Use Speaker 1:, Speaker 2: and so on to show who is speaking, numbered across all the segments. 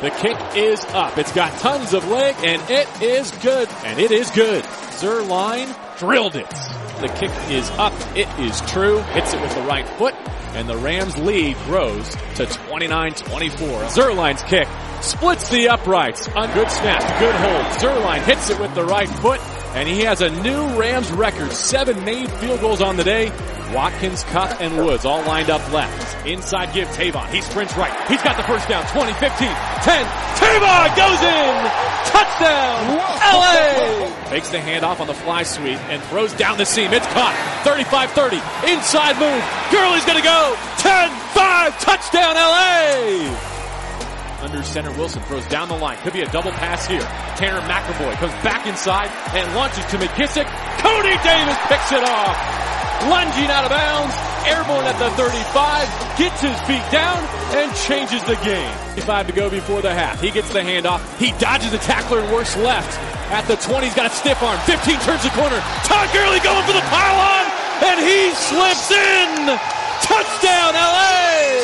Speaker 1: The kick is up. It's got tons of leg, and it is good. And it is good. Zuerlein drilled it. The kick is up. It is true. Hits it with the right foot, and the Rams lead grows to 29-24. Zuerlein's kick splits the uprights. On good snap, good hold. Zuerlein hits it with the right foot, and he has a new Rams record. 7 made field goals on the day. Watkins, Kupp, and Woods all lined up left. Inside give, Tavon. He sprints right. He's got the first down. 20, 15, 10. Tavon goes in! Touchdown! LA! Makes the handoff on the fly sweep and throws down the seam. It's caught. 35-30. Inside move. Gurley's gonna go. 10-5. Touchdown LA! Under center, Wilson throws down the line. Could be a double pass here. Tanner McAvoy comes back inside and launches to McKissick. Cody Davis picks it off. Lunging out of bounds, airborne at the 35, gets his feet down, and changes the game. 5 to go before the half. He gets the handoff. He dodges the tackler and works left. At the 20, he's got a stiff arm. 15 turns the corner. Todd Gurley going for the pylon, and he slips in. Touchdown, LA!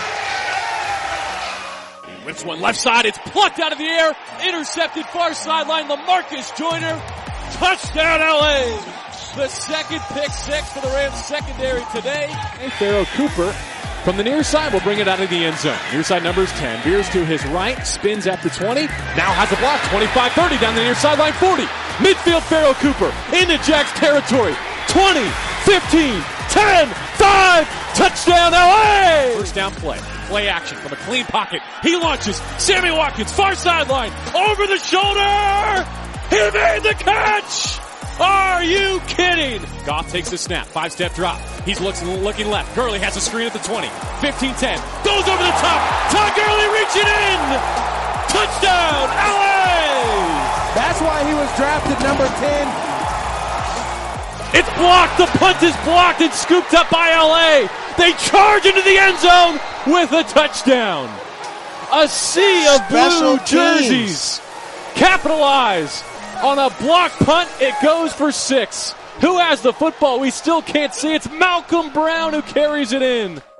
Speaker 1: He whips one left side. It's plucked out of the air. Intercepted far sideline. LaMarcus Joyner. Touchdown, LA! The second pick six for the Rams secondary today. And Pharoh Cooper from the near side will bring it out of the end zone. Near side number is 10. Veers to his right, spins at the 20. Now has a block. 25-30 down the near sideline. 40. Midfield Pharoh Cooper into Jack's territory. 20, 15, 10, 5. Touchdown LA! First down play. Play action from a clean pocket. He launches. Sammy Watkins, far sideline. Over the shoulder. He made the catch. Are you kidding? Goff takes the snap. 5-step drop. He's looking left. Gurley has a screen at the 20. 15-10. Goes over the top. Todd Gurley reaching in. Touchdown, LA!
Speaker 2: That's why he was drafted number 10.
Speaker 1: It's blocked. The punt is blocked and scooped up by LA. They charge into the end zone with a touchdown. A sea of blue jerseys. Capitalize. On a block punt, it goes for 6. Who has the football? We still can't see. It's Malcolm Brown who carries it in.